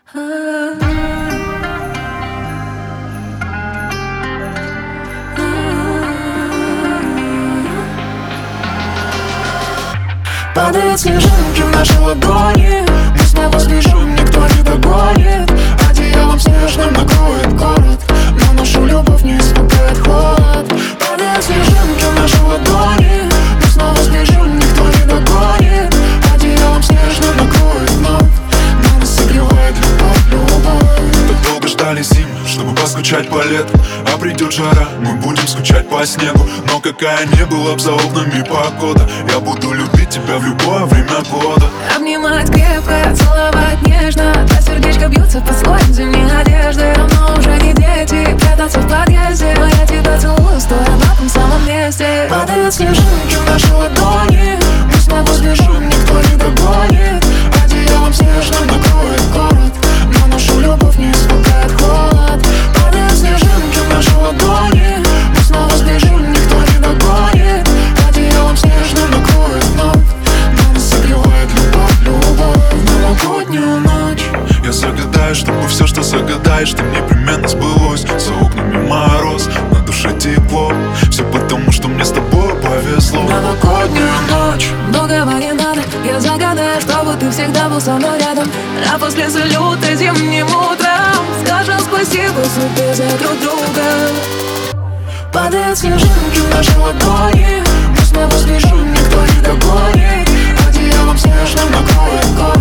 Падают снежинки в наши ладони, мы снова сбежим, никто не догонит. Одеялом снежным накроет город, но нашу любовь не испугает холод. Падают снежинки в наши ладони, мы снова сбежим, никто не догонит. Одеялом снежным накроет вновь, но нас согревает любовь. Так долго ждали зимы, чтобы поскучать по лету, а придет жара, мы будем скучать по снегу. Но какая не была б за окнами погода, я буду любить тебя в любое время года. Обнимать крепко, целовать нежно, два сердечка бьются под слоем зимней одежды. Давно уже не дети, прятаться в подъезде, но я тебя целую, стоя на том самом месте. Падают снежинки в наши ладони, мы снова сбежим, никто не догонит. Одеялом снежным накроет город, но нашу любовь не испугает холод. Падают снежинки в наши ладони, мы снова сбежим, никто не догонит. Одеялом снежным накроет вновь, но нас согревает любовь. В новогоднюю ночь я загадаю, чтобы все, что загадаешь, ты непременно сбылось. За окнами мороз, на душе тепло, все потому, что мне с тобой повезло. В новогоднюю ночь многого не надо, я загадаю, чтобы ты всегда был со мной рядом. А после салюта зимним утром скажем спасибо судьбе за друг друга. Падают снежинки в наши ладони, мы снова сбежим, никто не догонит. Одеялом снежным накроет город,